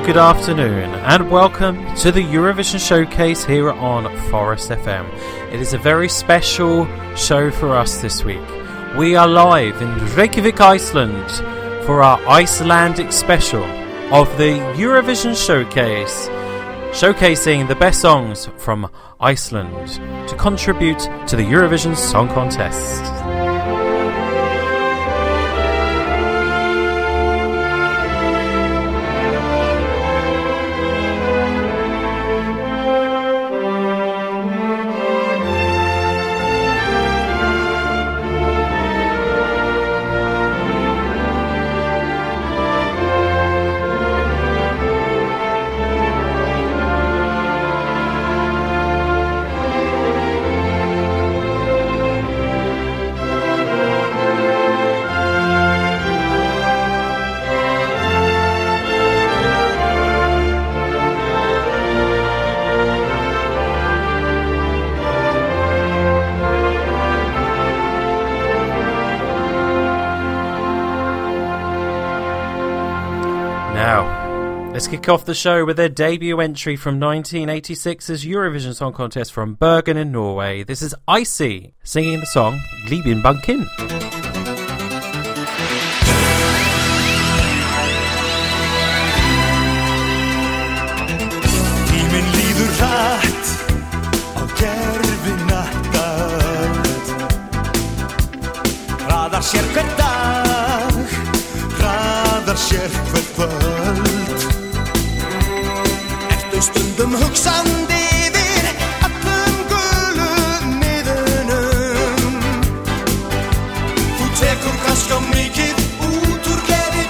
good afternoon, and welcome to the Eurovision Showcase here on Forest FM. It is a very special show for us this week. We are live in Reykjavik, Iceland, for our Icelandic special of the Eurovision Showcase, showcasing the best songs from Iceland to contribute to the Eurovision Song Contest. Let's kick off the show with their debut entry from 1986's Eurovision Song Contest from Bergen in Norway. This is Icy singing the song Glimmerbanken. Tíminn líður hratt á gerfinattat. Hraðar sér hver dag, hraðar sér hver kvöld. Stundum hugsandi yfir öllum gulum miðunum. Þú tekur kannski á mikið út úr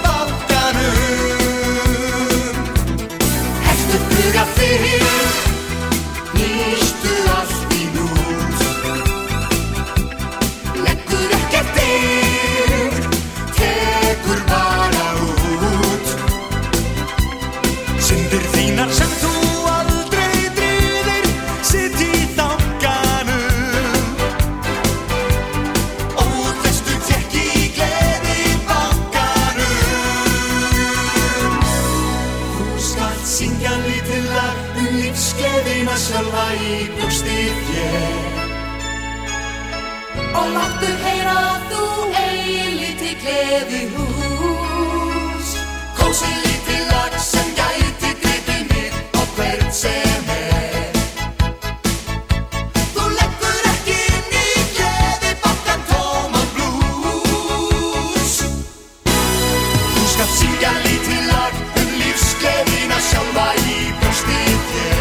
gleðibankanum. Heftu buga þig, nýstu allt í nút. Leggur ekkert inn, tekur bara út. Syndir þínar sem þú sjálfa í brjósti þér. Og láttu heyra þú eilítið gleðihús. Kósí lítið lag sem gæti gripið mig á hvern sem er. Þú leggur ekki inn í gleðibankan tóman blues. Þú skalt syngja lítið lag lífsgleðina sjálfa í brjósti þér.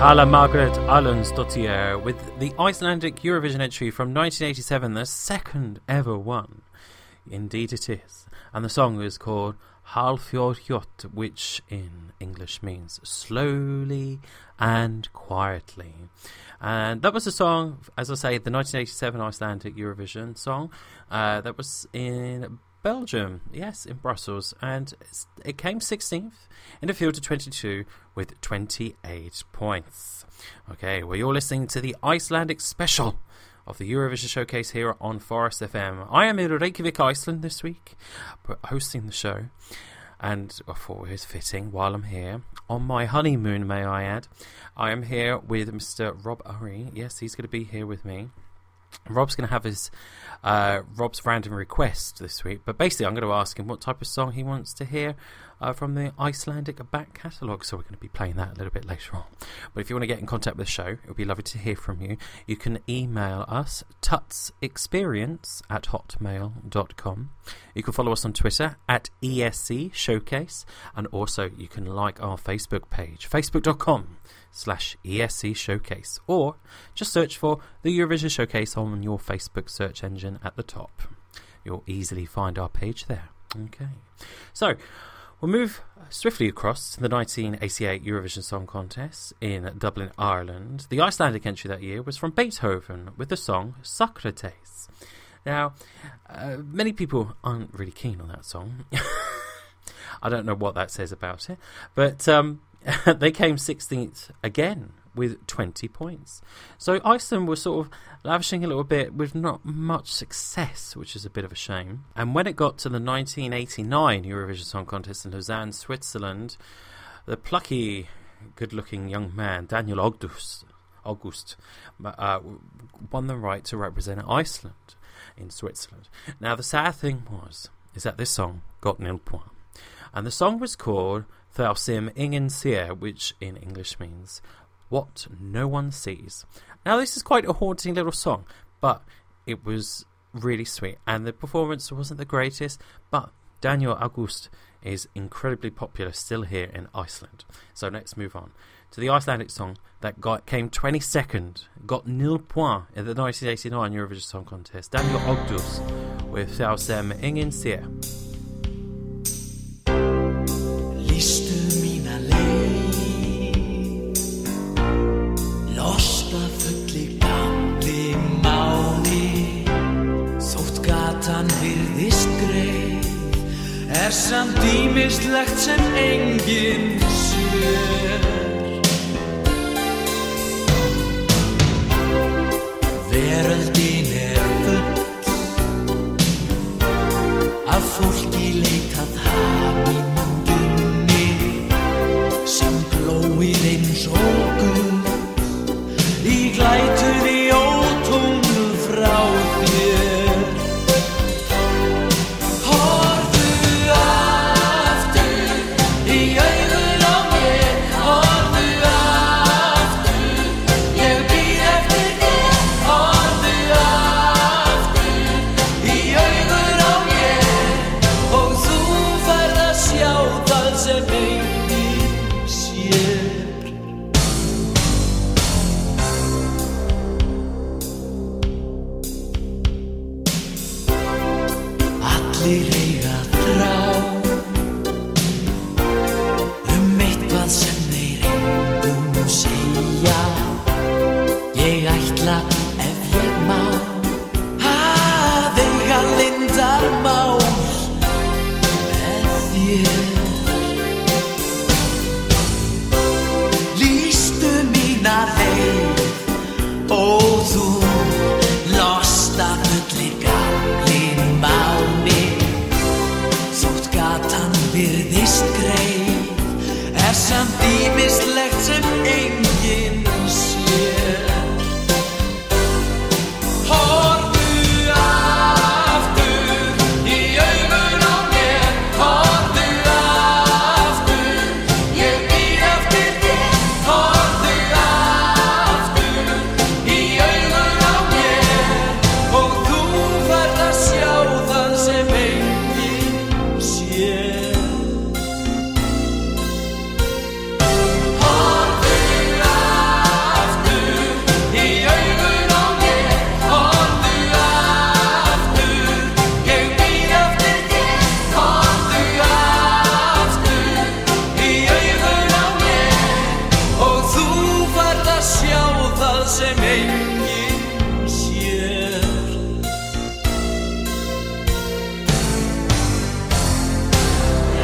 Hala Margaret Arlandsdottir with the Icelandic Eurovision entry from 1987, the second ever one. Indeed it is. And the song is called Halfjorhjot, which in English means slowly and quietly. And that was a song, as I say, the 1987 Icelandic Eurovision song that was in Belgium, yes, in Brussels, and it came 16th in a field of 22 with 28 points. Okay, well, you're listening to the Icelandic special of the Eurovision Showcase here on Forest FM. I am in Reykjavik, Iceland this week, hosting the show, and I thought it was fitting while I'm here, on my honeymoon, may I add. I am here with Mr. Rob Urry. Yes, he's going to be here with me. Rob's going to have his Rob's random request this week, but basically I'm going to ask him what type of song he wants to hear from the Icelandic back catalogue, so we're going to be playing that a little bit later on. But if you want to get in contact with the show, it would be lovely to hear from you. You can email us tutsexperience@hotmail.com. You can follow us on Twitter at ESC Showcase, and also you can like our Facebook page, facebook.com/ESC Showcase, or just search for the Eurovision Showcase on your Facebook search engine at the top. You'll easily find our page there. Okay, so we'll move swiftly across to the 1988 Eurovision Song Contest in Dublin, Ireland. The Icelandic entry that year was from Beethoven with the song Socrates. Now, many people aren't really keen on that song. I don't know what that says about it, but they came 16th again with 20 points. So Iceland was sort of lavishing a little bit with not much success, which is a bit of a shame. And when it got to the 1989 Eurovision Song Contest in Lausanne, Switzerland, the plucky, good-looking young man, Daniel August, won the right to represent Iceland in Switzerland. Now, the sad thing is that this song got 0 points. And the song was called Thou Sim Ingen Sér, which in English means What No One Sees. Now, this is quite a haunting little song, but it was really sweet. And the performance wasn't the greatest, but Daniel August is incredibly popular still here in Iceland. So let's move on to the Icelandic song that came 22nd, got 0 points in the 1989 Eurovision Song Contest. Daniel August with Thou Sim Ingen Sér. Lýstu mína leið, losta fulli gamli máni, þótt gatan virðist greið, samt ýmislegt sem enginn sér. Veröldin full af fólki leitað hamingju sem glóir eins og gull í glætunni ótónu frá þér. Horfðu aftur í augun á mér, horfðu aftur, ég bíð eftir þér. Horfðu aftur í augun á mér og þú færð að sjá það sem enginn sér. Allir eiga þrá eitthvað sem þeir engum segja. Ég ætla ef ég má að eiga leyndarmál með þér. Lýstu mína leið og þú losta fullir gamli máni,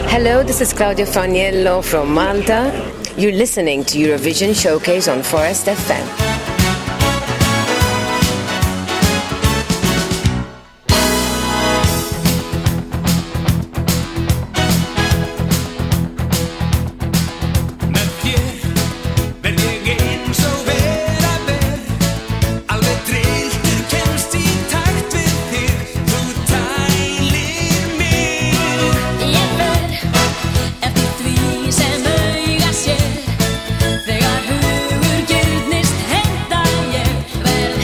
Hello, this is Claudia Faniello from Malta. You're listening to Eurovision Showcase on Forest FM. Þegar hugur girnist henda ég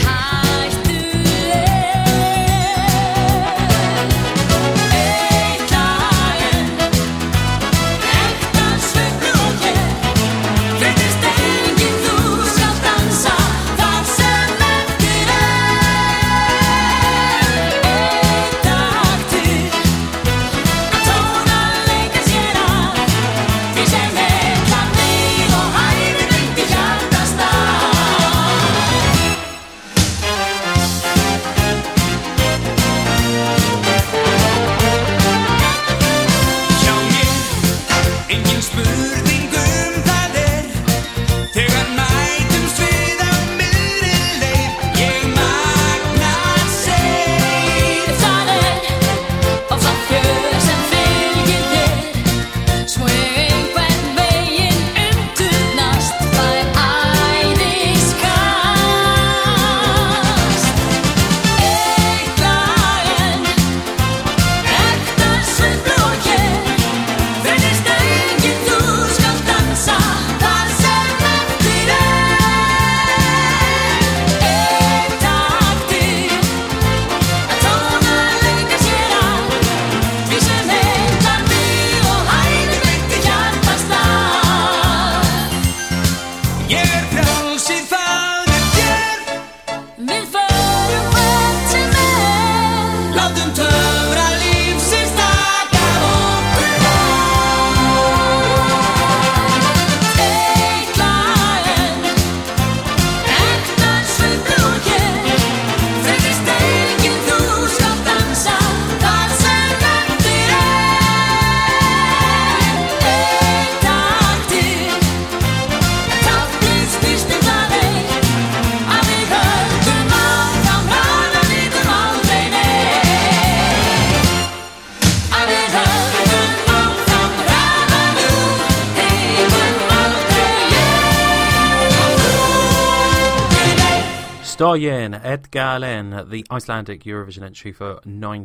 Stoyan Edgalen, the Icelandic Eurovision entry for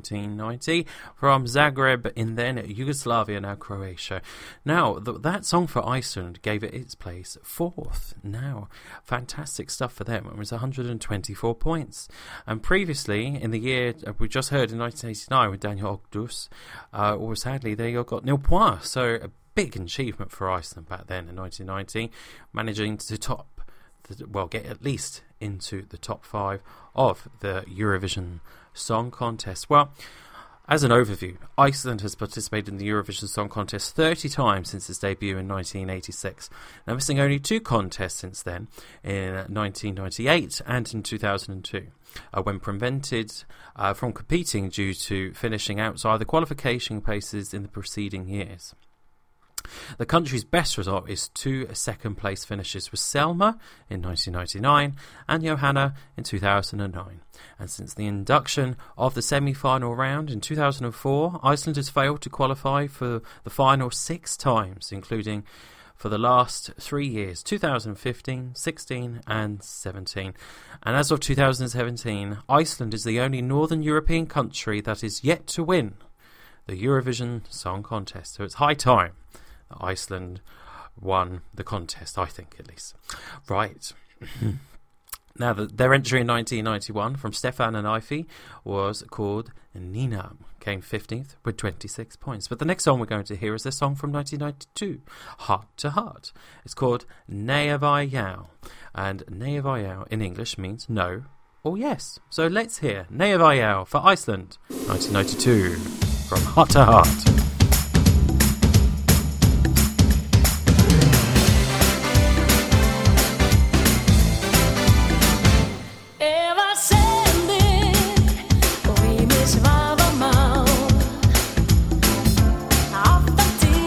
1990 from Zagreb in then Yugoslavia, now Croatia. Now, that song for Iceland gave it its place fourth. Now, fantastic stuff for them. It was 124 points. And previously, in the year we just heard in 1989 with Daniel Ogdus, or sadly, they got nil points. So a big achievement for Iceland back then in 1990, managing to get at least into the top 5 of the Eurovision Song Contest. Well, as an overview, Iceland has participated in the Eurovision Song Contest 30 times since its debut in 1986. Now, missing only 2 contests since then, in 1998 and in 2002, when prevented from competing due to finishing outside the qualification places in the preceding years. The country's best result is 2 second-place finishes with Selma in 1999 and Johanna in 2009. And since the induction of the semi-final round in 2004, Iceland has failed to qualify for the final 6 times, including for the last 3 years, 2015, 16 and 17. And as of 2017, Iceland is the only Northern European country that is yet to win the Eurovision Song Contest. So it's high time Iceland won the contest, I think, at least. Right. Now, their entry in 1991 from Stefan and Ivy was called Nina, came 15th with 26 points. But the next song we're going to hear is their song from 1992, Heart to Heart. It's called Nei vai jau, and Nei vai jau in English means no or yes. So let's hear Nei vai jau for Iceland, 1992, from Heart to Heart. Aftan til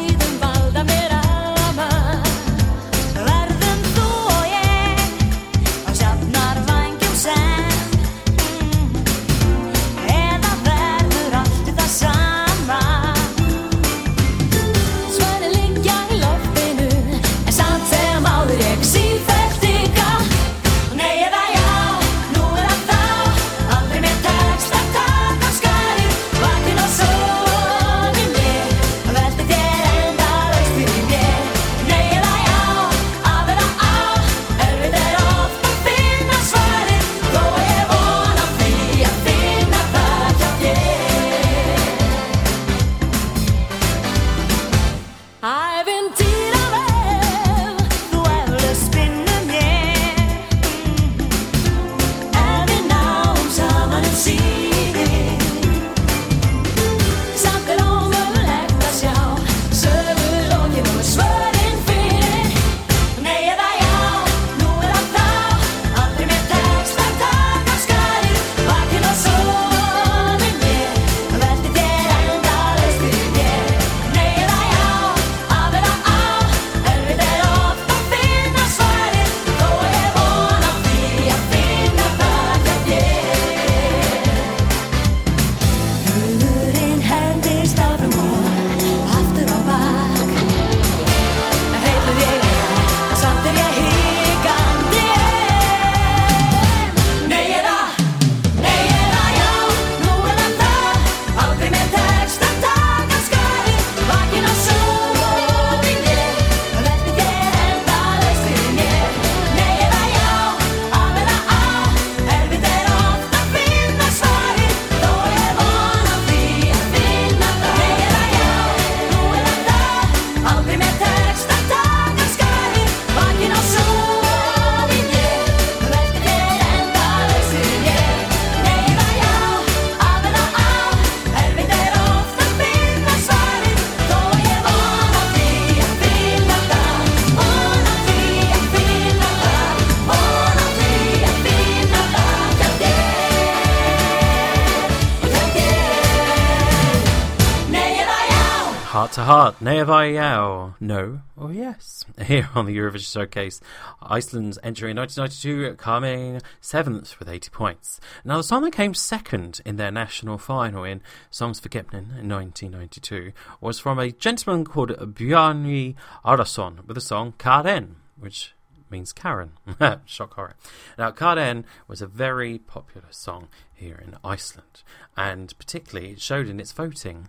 Heart to Heart, Nevayaw, no or yes. Here on the Eurovision Showcase, Iceland's entry in 1992 coming 7th with 80 points. Now, the song that came second in their national final in Songs for Gepnin in 1992 was from a gentleman called Bjarni Arason with the song Karen, which means Karen. Shock horror. Now, Karen was a very popular song here in Iceland, and particularly it showed in its voting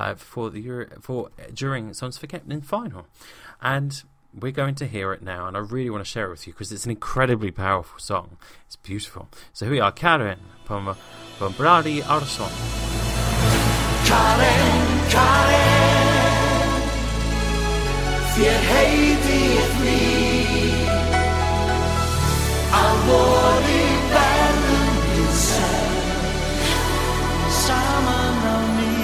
during Songs for Gepnin final. And we're going to hear it now, and I really want to share it with you because it's an incredibly powerful song. It's beautiful. So here we are, Karen from Bjarni Arason. Karen, Karen, þér heitir því að vori verðum við saman á ný.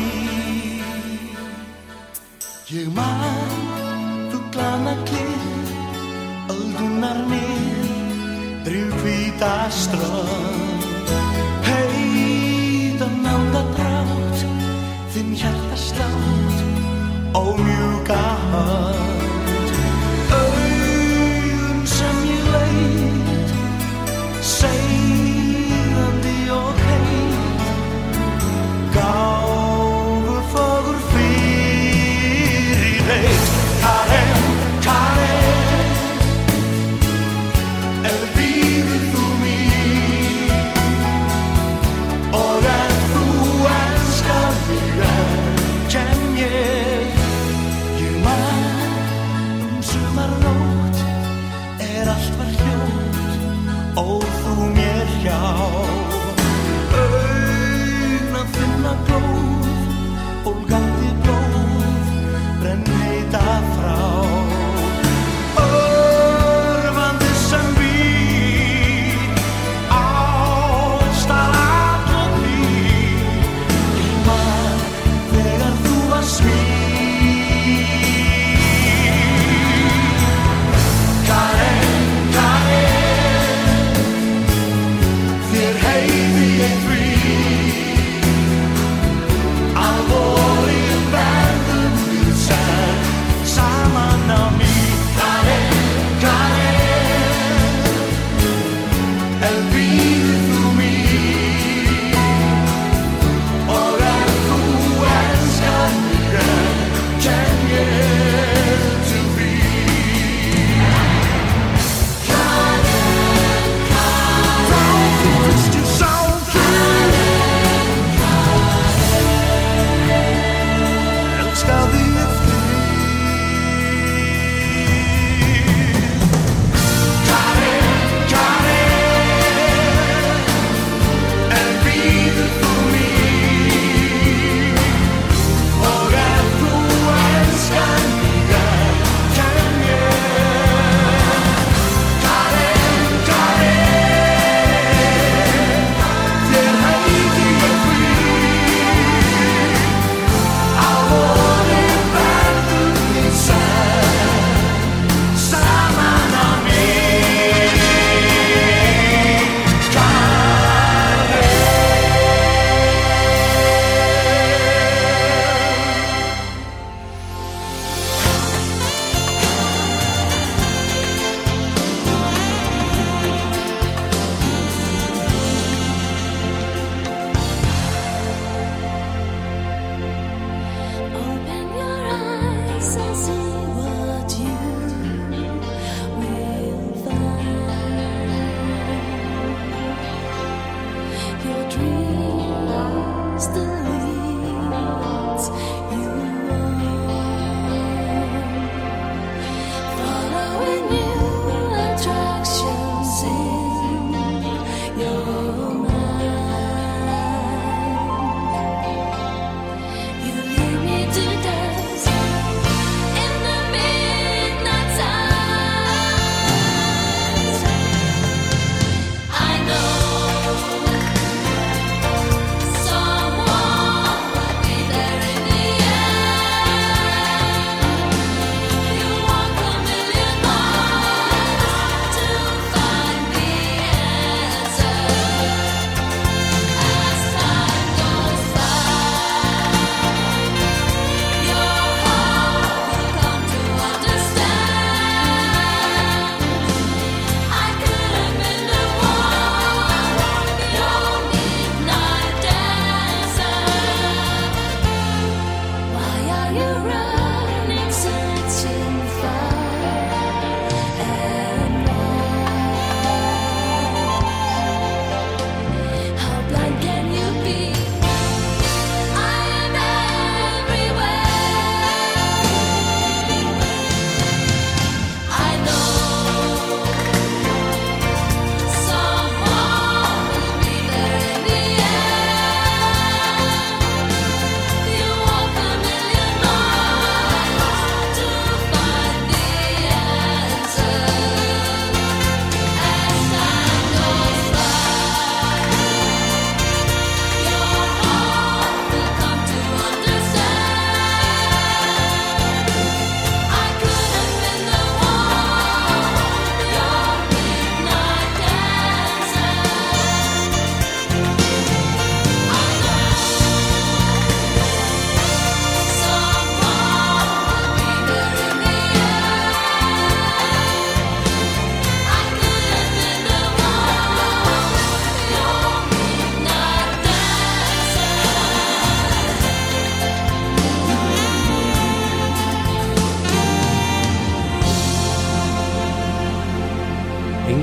Ég man fuglana klið, öldunar nið, drifhvíta strönd, heitan andardrátt, þinn hjartaslátt, ómjúka hönd, augun sem ég leit, segjandi og heit, gáfu fögur fyrirheit. Karen, Karen, býður þú mér, og þú elskar mig, ken ég man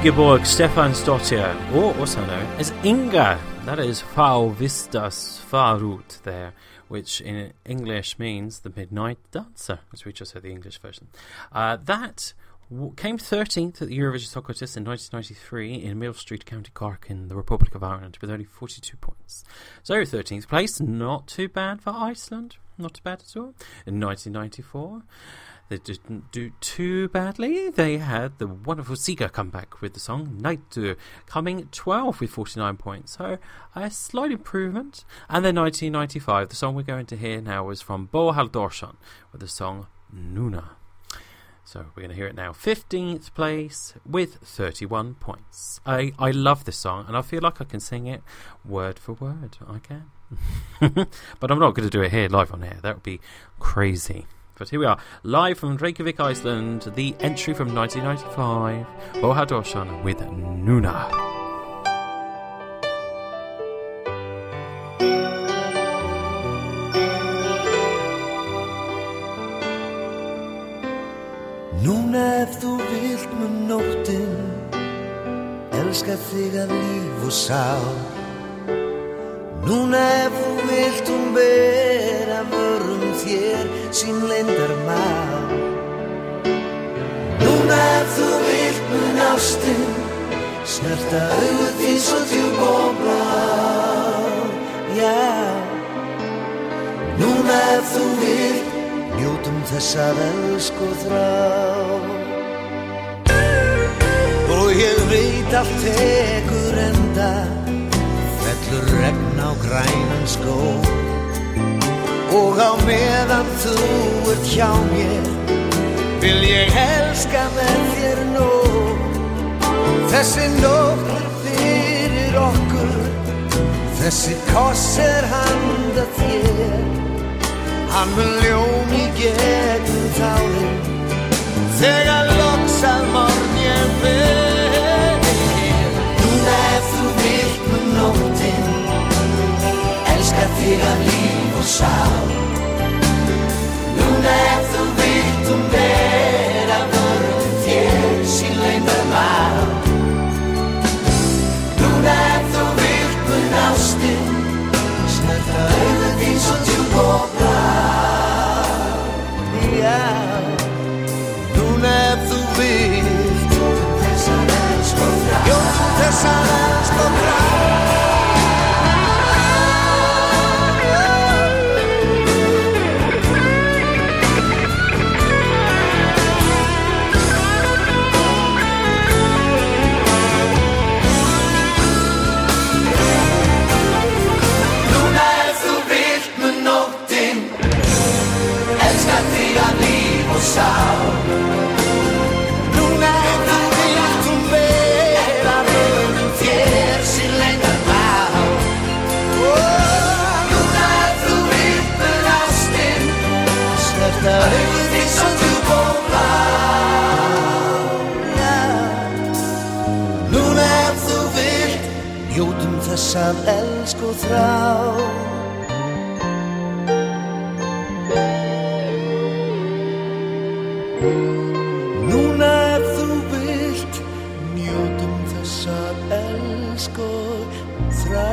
Ingeborg Stefansdottir, or also known as Inga. That is Frau Vistas Farut there, which in English means the Midnight Dancer, as we just heard the English version. That came 13th at the Eurovision Song Contest in 1993 in Middle Street, County Cork in the Republic of Ireland with only 42 points. So 13th place, not too bad for Iceland, not too bad at all. In 1994, they didn't do too badly. They had the wonderful Sika come back with the song Night, coming 12th with 49 points. So a slight improvement. And then 1995, the song we're going to hear now is from Bo Haldorsson with the song Nuna. So we're going to hear it now. 15th place with 31 points. I love this song and I feel like I can sing it word for word. I can. But I'm not going to do it here live on air. That would be crazy. But here we are, live from Reykjavik, Iceland, the entry from 1995, Bo Haldorsson with Nuna. Núna ef þú vilt með nóttin elska þig af líf og sál. Núna ef þú vilt bera vörum þér sín leyndarmál. Núna ef þú vilt með ástin snerta augu þín svo djúp og blá. Já. Núna ef þú vilt njótum þess að elska og þrá. Og ég veit allt tekur enda, fellur regn á grænan skóg. Og á meðan þú ert hjá mér, vil ég elska með þér nóg. Þessi nótt fyrir okkur, þessi koss handa þér. Hann mun ljóm í gegnum tárin, þegar loks að morgn ég fer. Núna ef þú vilt með nóttin elska þig af líf og sál. Núna ef þú vilt bera vörum þér sín leyndarmál. Núna ef þú vilt með ástin snerta augu þín svo djúp og blá. Núna ef þú vilt njótum þess að elska og þrá. Njótum þess að elska og þrá. Núna ef þú vilt með nóttin elska þig af líf og sál. Núna ef þú vilt bera vörum þér sín leyndarmál. Núna ef þú vilt með ástin snerta augu þín svo djúp og blá. Núna ef þú vilt njótum þess að elska og þrá. Núna ef þú vilt njótum þess að elska og þrá.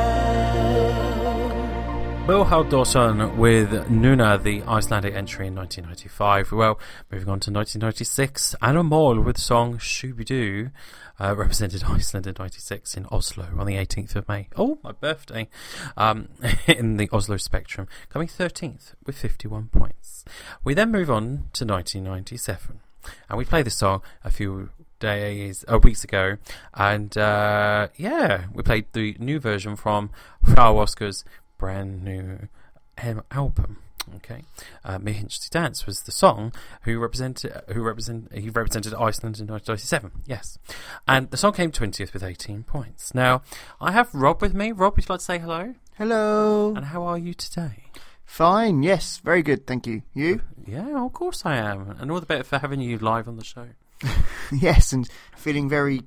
Bo Haldorsson with Nuna, the Icelandic entry in 1995. Well, moving on to 1996, Anna Mol with the song Shooby-Doo represented Iceland in 96 in Oslo on the 18th of May. Oh, my birthday. In the Oslo Spectrum, coming 13th with 51 points. We then move on to 1997. And we played this song a few weeks ago. And, we played the new version from Frau Oscar's brand new album. Okay, Mér Dance was the song he represented Iceland in 1997. Yes, and the song came 20th with 18 points. Now I have Rob with me. Rob, would you like to say hello? Hello. And how are you today? Fine. Yes, very good. Thank you. You? Yeah, of course I am, and all the better for having you live on the show. Yes, and feeling very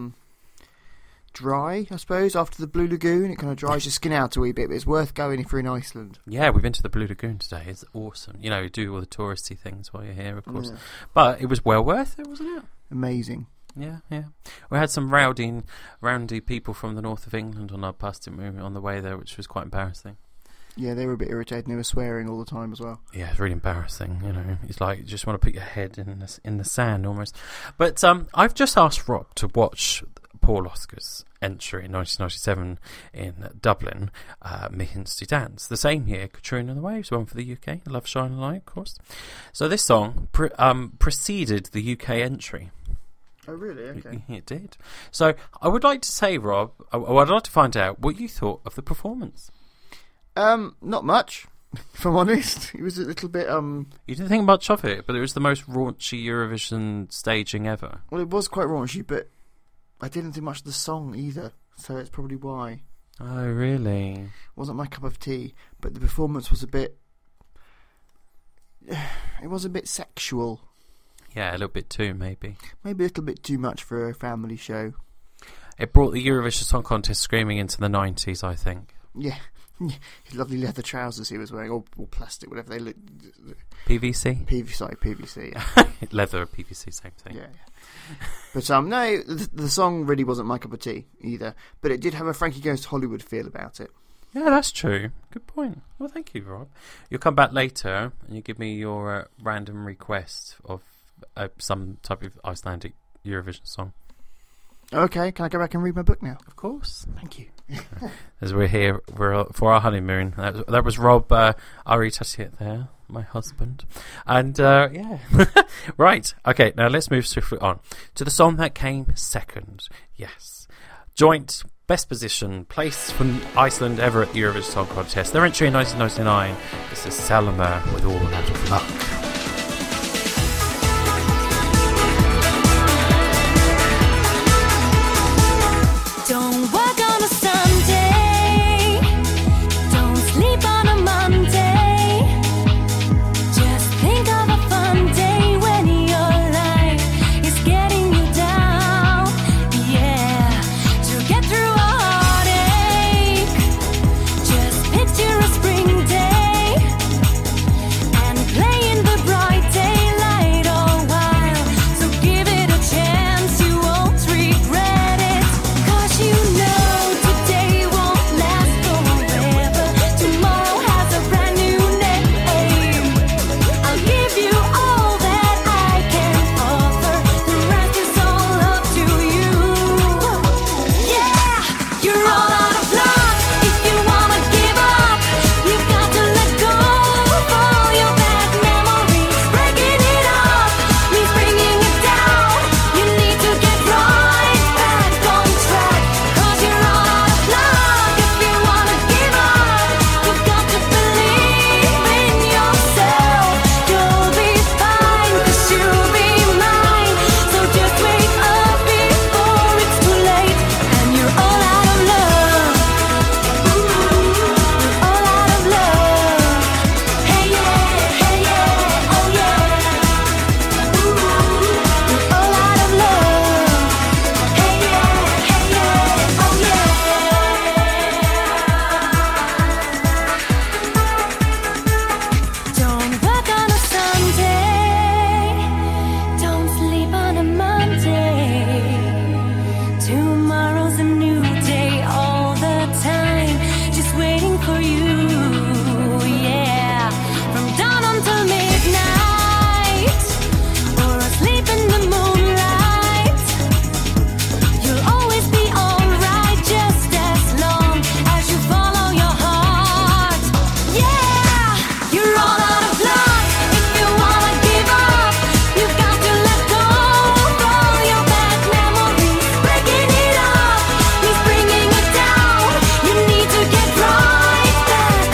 dry, I suppose, after the Blue Lagoon. It kind of dries your skin out a wee bit, but it's worth going if you're in Iceland. Yeah, we've been to the Blue Lagoon today. It's awesome. You know, do all the touristy things while you're here, of course. Yeah. But it was well worth it, wasn't it? Amazing. Yeah. We had some rowdy people from the north of England on our bus, didn't we, on the way there, which was quite embarrassing. Yeah, they were a bit irritated. They were swearing all the time as well. Yeah, it's really embarrassing. You know, it's like you just want to put your head in the sand almost. But I've just asked Rob to watch Paul Oscar's entry in 1997 in Dublin, Mihinsty Dance. The same year, Katrina and the Waves won for the UK. Love Shine Light, of course. So this song preceded the UK entry. Oh, really? Okay. It did. So I would like to say, Rob, I'd like to find out what you thought of the performance. Not much, if I'm honest. It was a little bit, You didn't think much of it, but it was the most raunchy Eurovision staging ever. Well, it was quite raunchy, but I didn't think much of the song either, so it's probably why. Oh, really? It wasn't my cup of tea, but the performance was a bit... It was a bit sexual. Yeah, a little bit too, maybe. Maybe a little bit too much for a family show. It brought the Eurovision Song Contest screaming into the 90s, I think. Yeah. His lovely leather trousers he was wearing, all plastic, whatever they look. PVC? PVC, yeah. Leather, PVC, same thing. Yeah. But no, the song really wasn't my cup of tea either. But it did have a Frankie Goes to Hollywood feel about it. Yeah, that's true. Good point. Well, thank you, Rob. You'll come back later and you give me your random request of some type of Icelandic Eurovision song. Okay, can I go back and read my book now? Of course. Thank you. As we're here for our honeymoon. That was Rob Aritatiet there, my husband. And, yeah. Right. Okay, now let's move swiftly on to the song that came second. Yes. Joint best position, place from Iceland ever at the Eurovision Song Contest. Their entry in 1999. This is Selma with All Out of Luck. Don't work on a Sunday, don't sleep on a Monday. Just think of a fun day when your life is getting you down. Yeah, to get through a heartache, just picture a spring day and play in the bright daylight all while. So give it a chance, you won't regret it. You know today won't last forever. Tomorrow has a brand new name. I'll give you all that I can offer. The rest is all up to you. Yeah, you're all out of luck. If you wanna give up, you've got to let go of all your bad memories. Breaking it up means bringing it down. You need to get right back on track. You're all out of luck. If you wanna give up, you've got to believe in yourself. You'll be fine, 'cause you'll be mine. So just wake up before it's too late. And you're all out of love. You're all out of love. Hey yeah, oh yeah. You're all out of love. Hey yeah, oh yeah. Don't work on a Sunday, don't sleep on a Monday. Tomorrow's a new day all the time, just waiting for you. Yeah, from dawn until midnight, or asleep in the moonlight. You'll always be alright, just as long as you follow your heart. Yeah, you're all out of luck. If you wanna give up, you've got to let go of all your bad memories. Breaking it up means bringing it down. You need to get right back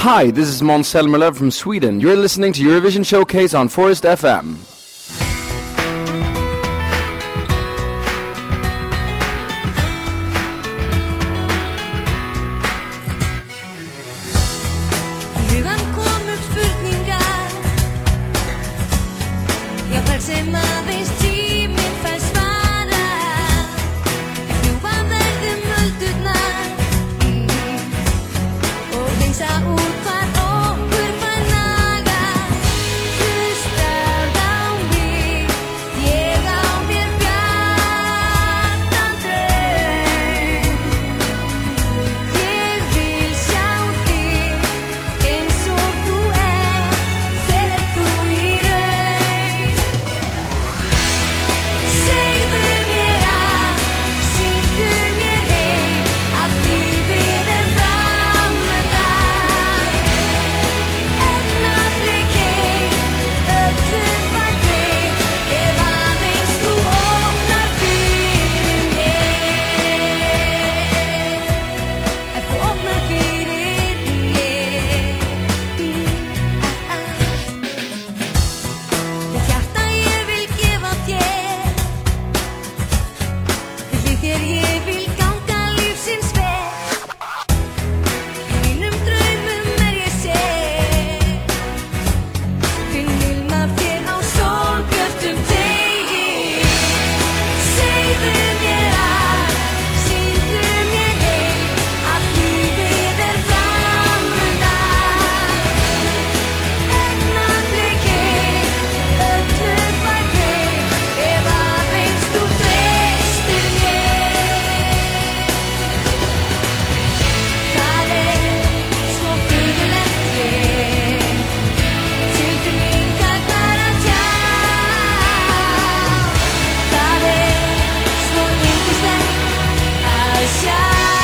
Hi, this is Måns Zelmerlöw from Sweden. You're listening to Eurovision Showcase on Forest FM. Hugan kom upp fullningar. Jag fällt sig med en stim min färgsvara. Johan vägde multutnar. Och visa ord kvar och kurvan naga. Hur down me. Llega om det bjärtan dröm. Jag vill sjå dig. En såg du är. Ser du i röj. Säg du mera. Säg du mer hej. Att livet är framme där. Öppna blicken. Öppna blicken. Det var din stora film. Att få öppna blicken. Ditt hjärta jag vill geva till. Ligger jag vill ganga livsins väg. Inom drömmen är jag ser. Vill man fler av solbjörtum dig. Säg du mera. Säg du mer hej. Att livet är framme där. Öppna blicken. Öppna blicken. Det var en stor fest i Kare, små flygelätter. Till min kakaratja. Kare, små vinterställ. Asja.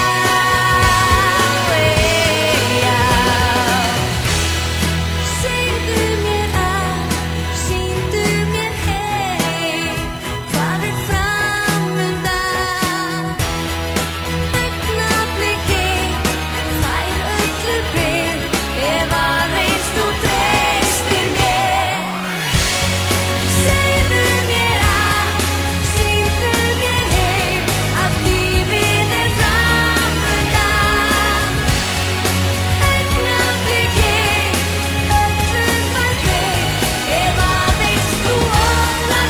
Säg du mera. Säg du mer hej. Var är framme där. Öppna blicken. Fire öppna ben. Det var en stor fest i Säg du mera. Säg du mer hej. Att livet är framme där. Öppna blicken. Öppna blicken. Det var en stor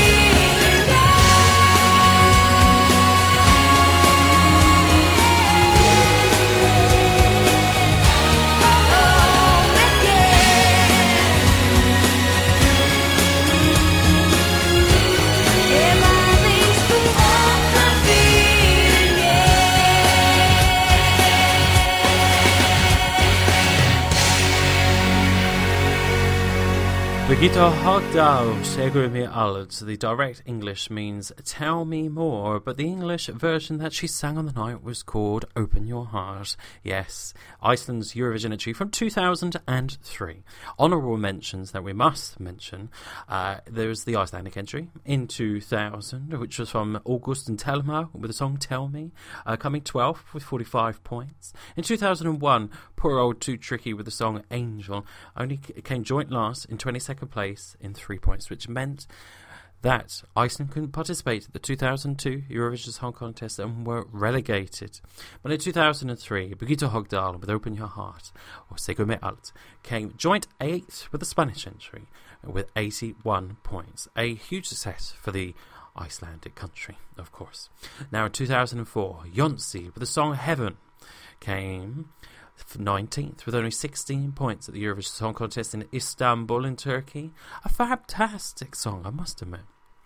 Birgitta Haagdal, Säg mig allt. The direct English means tell me more, but the English version that she sang on the night was called Open Your Heart. Yes, Iceland's Eurovision entry from 2003. Honourable mentions that we must mention. There's the Icelandic entry in 2000, which was from Augustin Telma with the song Tell Me, coming 12th with 45 points. In 2001, poor old Too Tricky with the song Angel only came joint last in 22nd place in 3 points, which meant that Iceland couldn't participate at the 2002 Eurovision Song Contest and were relegated. But in 2003, Birgitta Haagdal with Open Your Heart, or Säg mig allt, came joint 8th with the Spanish entry with 81 points. A huge success for the Icelandic country, of course. Now in 2004, Jonsi with the song Heaven came 19th with only 16 points at the Eurovision Song Contest in Istanbul in Turkey. A fantastic song, I must admit.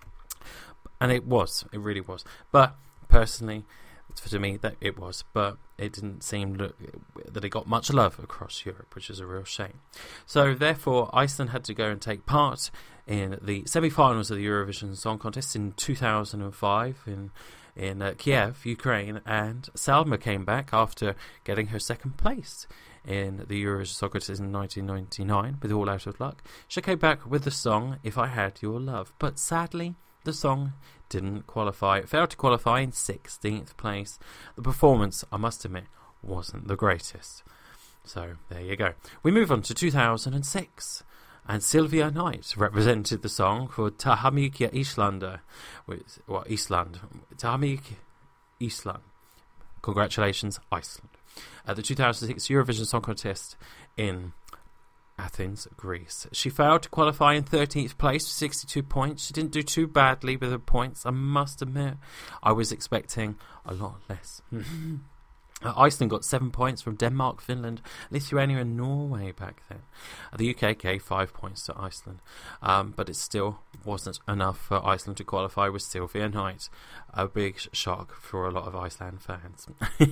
And it really was. But personally, to me, that it was. But it didn't seem that it got much love across Europe, which is a real shame. So therefore, Iceland had to go and take part in the semi-finals of the Eurovision Song Contest in 2005 in Kiev, Ukraine, and Salma came back after getting her second place in the Eurovision Song Contest in 1999 with All Out of Luck. She came back with the song If I Had Your Love, but sadly the song didn't qualify. It failed to qualify in 16th place. The performance, I must admit, wasn't the greatest. So there you go. We move on to 2006. And Sylvia Knight represented the song for Ta Hamikja Íslanda. Iceland. Ta Hamikja Ísland. Congratulations, Iceland. At the 2006 Eurovision Song Contest in Athens, Greece. She failed to qualify in 13th place with 62 points. She didn't do too badly with her points, I must admit. I was expecting a lot less. Iceland got 7 points from Denmark, Finland, Lithuania and Norway back then. The UK gave 5 points to Iceland, but it still wasn't enough for Iceland to qualify with Sylvia Knight. A big shock for a lot of Iceland fans.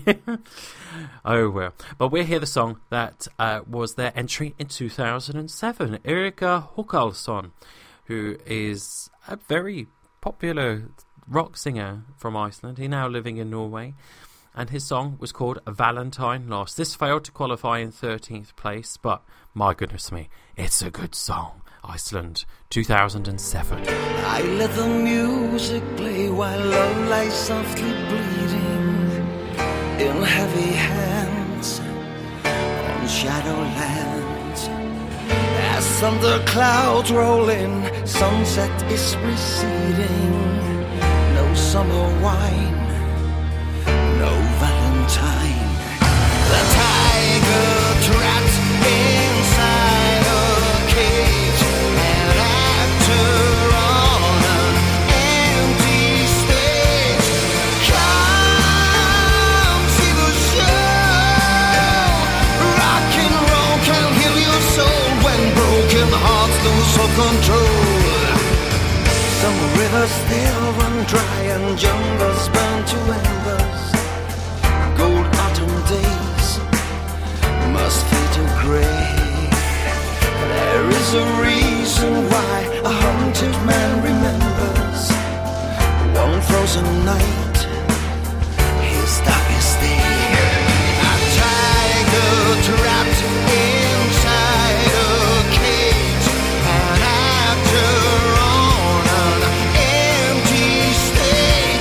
Oh well. But we'll hear the song that was their entry in 2007. Erika Håkansson, who is a very popular rock singer from Iceland. He's now living in Norway. And his song was called Valentine Lost. This failed to qualify in 13th place, but my goodness me, it's a good song. Iceland, 2007. I let the music play while love lies softly bleeding in heavy hands on shadowlands. As thunder clouds roll in, sunset is receding. No summer wine, no Valentine. The tiger trapped inside a cage, an actor on an empty stage. Come see the show. Rock and roll can heal your soul when broken hearts lose all control. Some rivers still run dry and jungles burn to embers. Gold autumn days must fade to grey. There is a reason why a haunted man remembers one frozen night, his darkest day. A tiger trapped inside a cage, an actor on an empty stage.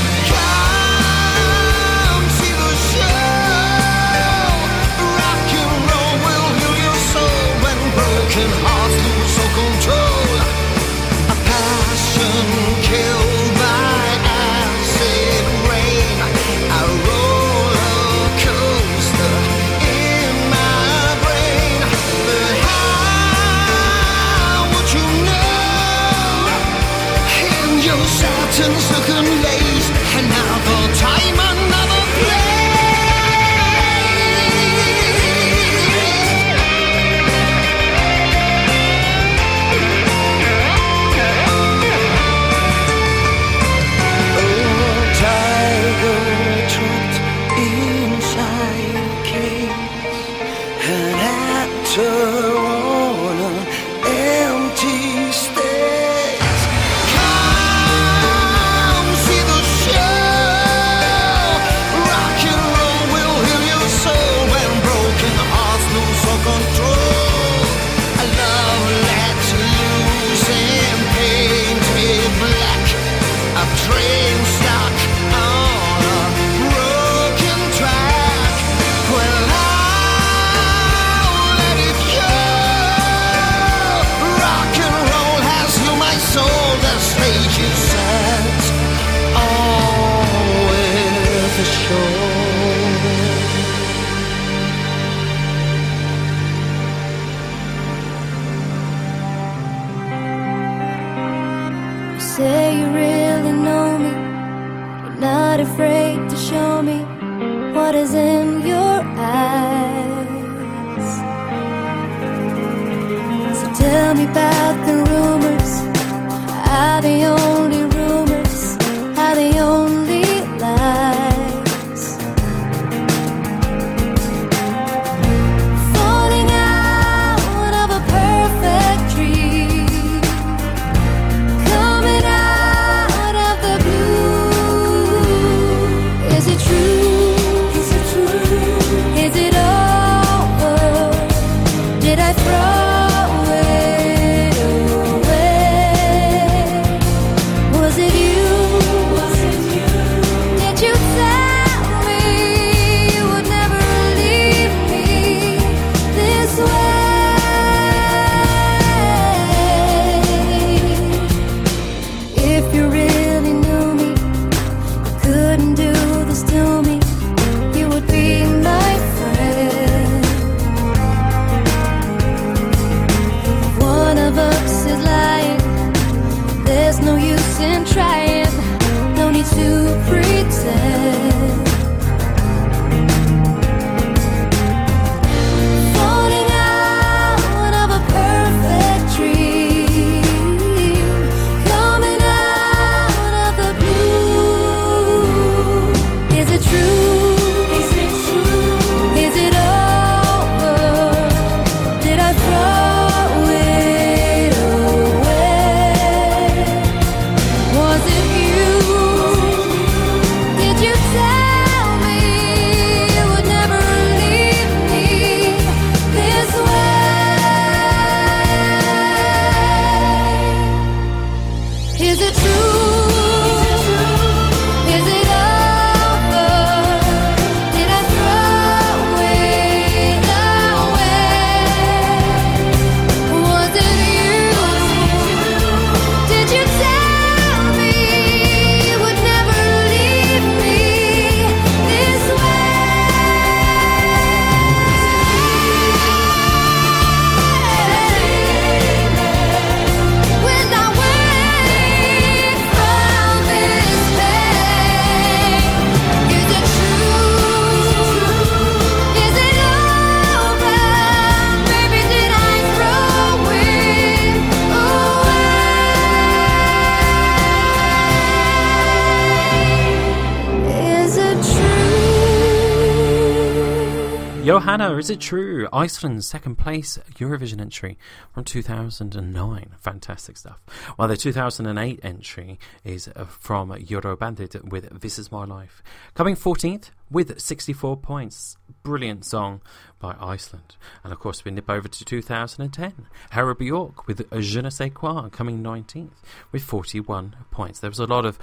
Come see the show. Rock and roll will heal your soul when broken hearts lose all control. A passion killed by acid rain, a roller coaster in my brain. But how would you know? In your satin silken lace, another time, another place. Oh, tiger trapped inside a cage, an actor on an empty stage. Come see the show. Rock and roll will heal your soul when broken hearts lose all control. A love let loose and painted black. A train stuck on a broken track. Well, I'll let it go. Rock and roll has healed my soul. The stage is set, all with a show. You say you really know me. You're not afraid to show me what is in your eyes. So tell me about the rumors. Are they only rumors? Are they only lies? Falling out of a perfect dream, coming out of the blue. Is it true? Is it true? Is it over? Did I throw it away? Johanna, Is It True? Iceland's second place Eurovision entry from 2009. Fantastic stuff. While the 2008 entry is from Eurobandit with This Is My Life. Coming 14th with 64 points. Brilliant song by Iceland. And of course we nip over to 2010. Hera Bjork with Je ne sais quoi coming 19th with 41 points. There was a lot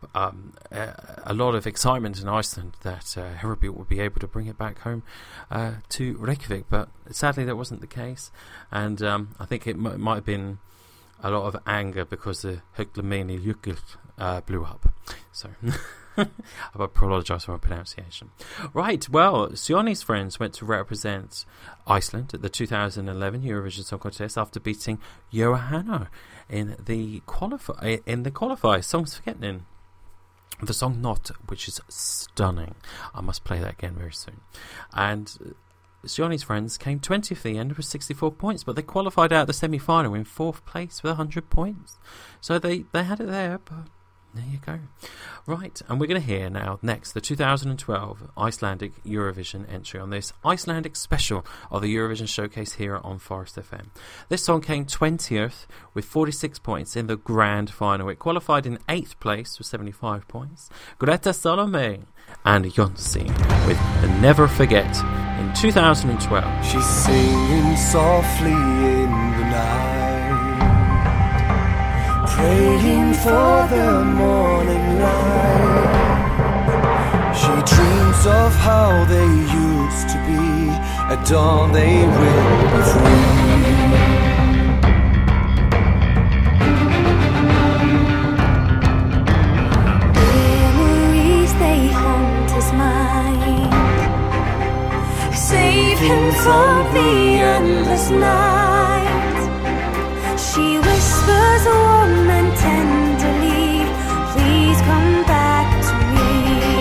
of excitement in Iceland that Hera Bjork would be able to bring it back home to Reykjavik, but sadly that wasn't the case. And I think it might have been a lot of anger because the Höglameni Jökull blew up. So I apologise for my pronunciation. Right, well, Sionis Friends went to represent Iceland at the 2011 Eurovision Song Contest after beating Johanna in the qualifier. Songs Forgetting. The song Not, which is stunning. I must play that again very soon. And Sionis Friends came 20th at the end with 64 points, but they qualified out the semi-final in 4th place with 100 points. So they had it there, but there you go. Right, and we're going to hear now next the 2012 Icelandic Eurovision entry on this Icelandic special of the Eurovision Showcase here on Forest FM. This song came 20th with 46 points in the grand final. It qualified in 8th place with 75 points. Greta Salome and Jonsi with Never Forget in 2012. She's singing softly in the night, praying for the morning light. She dreams of how they used to be. At dawn they will be free. Memories, they haunt his mind. Save him from the endless night. She whispers warm and tenderly, please come back to me.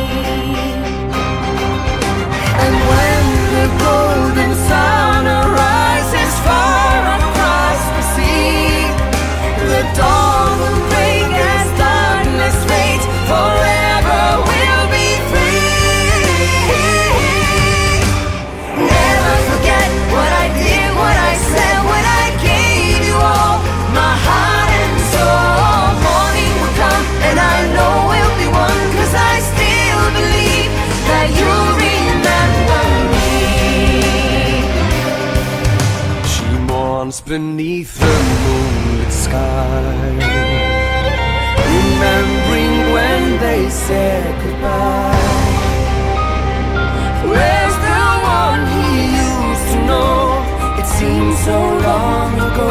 And when the golden sun arises far across the sea, the dawn will break as darkness fades. Forever we'll be free. Never forget what I did, what I said, when I gave you all my heart and soul. Morning will come and I know we'll be one, 'cause I still believe that you'll remember me. She mourns beneath the moonlit sky, remembering when they said goodbye. Where's the one he used to know? It seems so long ago.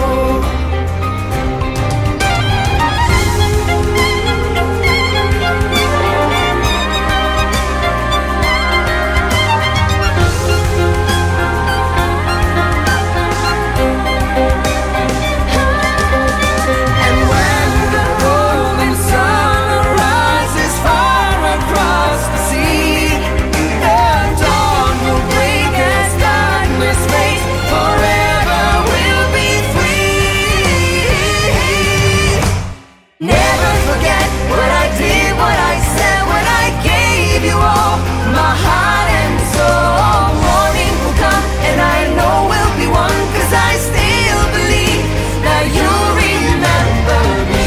And when the golden sun arises far across the sea, the dawn will break as darkness fades. Forever we'll be free. Never forget what I did, what I said, when I gave you all my heart and soul. Morning will come and I know we'll be one, 'cause I still believe that you'll remember me.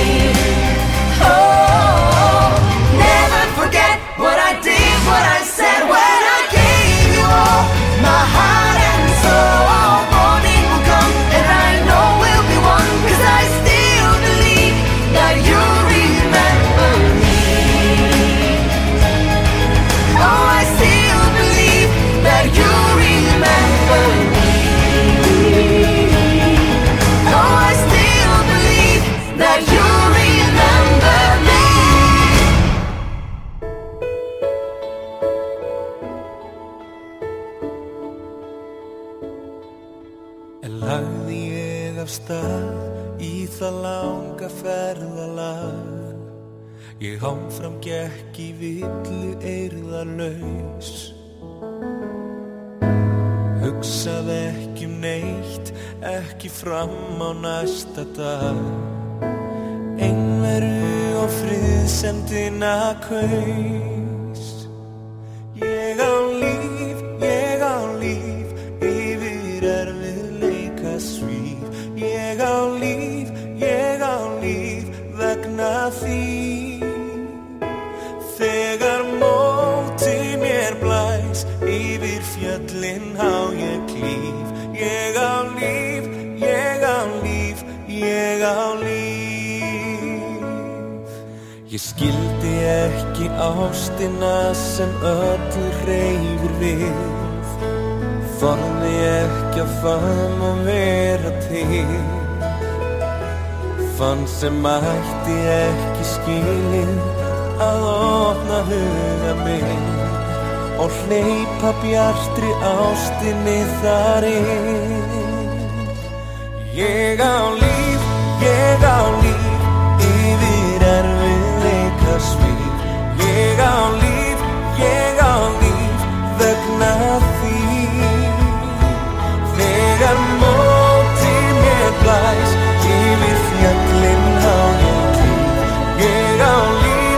Oh, never forget what I did, what I said, when I gave you all my heart and soul. Morning will come and I know we'll be one, 'cause I still believe that you'll remember me. Oh, I still believe that you'll remember me. Oh, I still believe that you'll remember me. En lagði ég af stað í það langa ferðalag. Ég áfram gekk í villu eirðarlaus. Hugsaði ekki neitt, ekki fram á næsta dag. Einveru og friðsemdina kaus. Ég á líf, ég fjöllin á ég klíf. Ég á líf, ég á líf, ég á líf. Ég skildi ekki ástina sem öllu hreyfir við. Þorði ekki að faðma vera til. Fann sem ætti ekki skilið að opna huga minn og hleypa bjartri ástinni þar inn. Ég á líf, yfir erfiðleika svíf. Ég á líf, vegna þín. Þegar mótið mér blæs, yfir fjöllin á ég klíf. Ég á líf,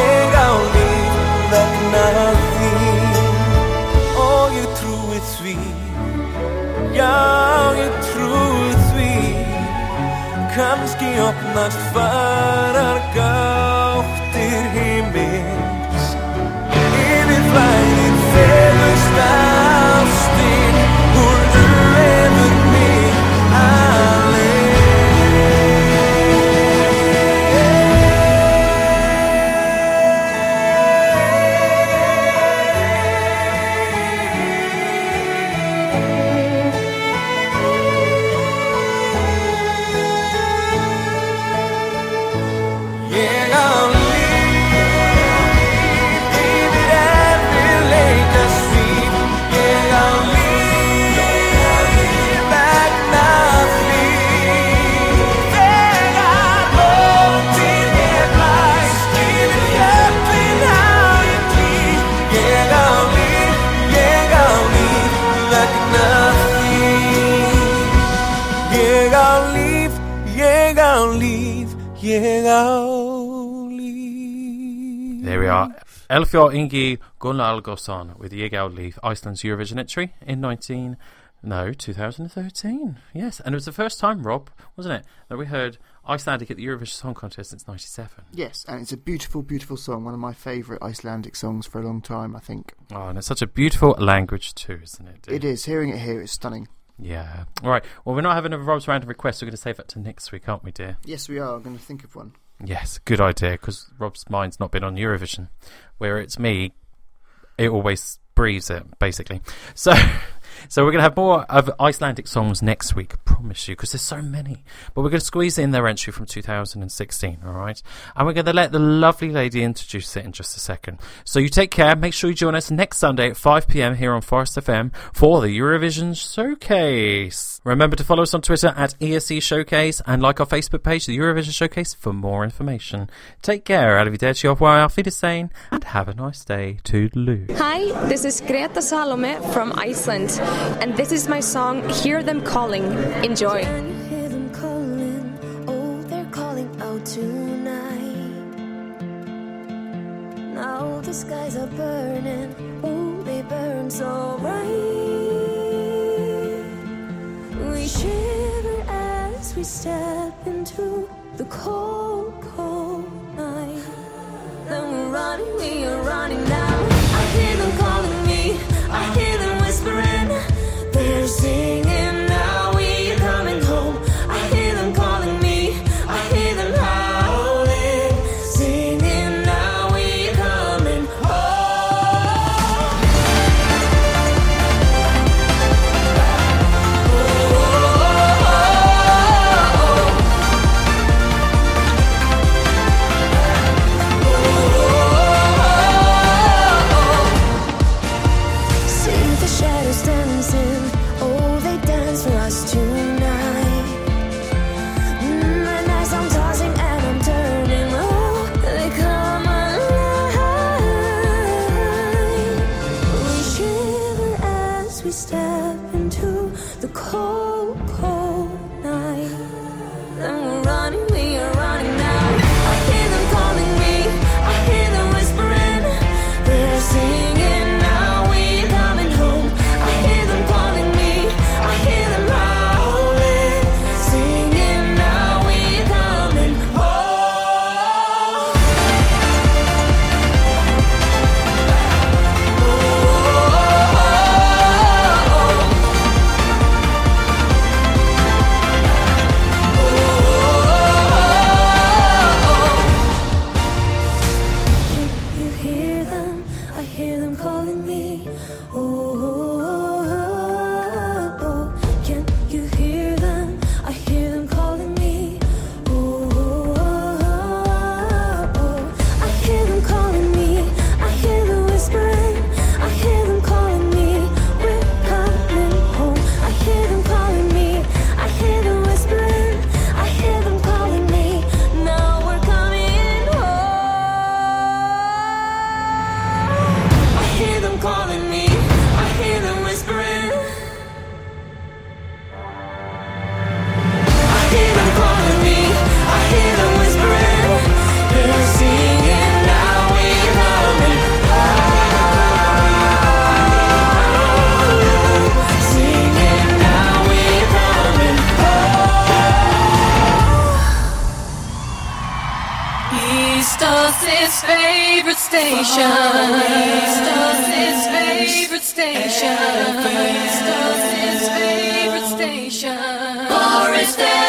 vegna þín. Og ég trúi því, já ég trúi því. Kannski opnast farar gáttir himins. Yfir flæðir fegursta ástin, hún lefur mig There we are. Elfjord Ingi Gunnlaugson with Ég á líf, Iceland's Eurovision entry in 2013. Yes, and it was the first time, Rob, wasn't it, that we heard Icelandic at the Eurovision Song Contest since 97. Yes, and it's a beautiful, beautiful song. One of my favourite Icelandic songs for a long time, I think. Oh, and it's such a beautiful language too, isn't it? It is. Hearing it here is stunning. Yeah. All right. Well, we're not having a Rob's Random Request. We're going to save that to next week, aren't we, dear? Yes, we are. I'm going to think of one. Yes, good idea, because Rob's mind's not been on Eurovision. Where it's me, it always breathes it, basically. So we're going to have more of Icelandic songs next week, I promise you, because there's so many. But we're going to squeeze in their entry from 2016, all right? And we're going to let the lovely lady introduce it in just a second. So you take care. Make sure you join us next Sunday at 5 p.m. here on Forest FM for the Eurovision Showcase. Remember to follow us on Twitter at ESC Showcase and like our Facebook page, the Eurovision Showcase, for more information. Take care. Arrivederci, au revoir, auf Wiedersehen, and have a nice day. Toodaloo. Hi, this is Greta Salome from Iceland, and this is my song, Hear Them Calling. Enjoy. Can you hear them calling? Oh, they're calling out tonight. Now the skies are burning. Oh, they burn so bright. We shiver as we step into the cold, cold night. Then we are running now. I hear them calling me. I hear them whispering. They're singing now, we are coming home. I hear them calling me, I hear them howling, singing now, we are coming home. See the shadows dancing. Oh, they dance for us tonight. And as I'm tossing and I'm turning, oh, they come alive. We shiver as we step into the cold, cold night. And we are running now. I hear them calling me, I hear them whispering. They're singing now, we are coming home. I hear them calling me, I hear them howling, singing now, we are coming home. Eastos' favorite station. Eastos' favorite station. Eastos' favorite station. Forest FM.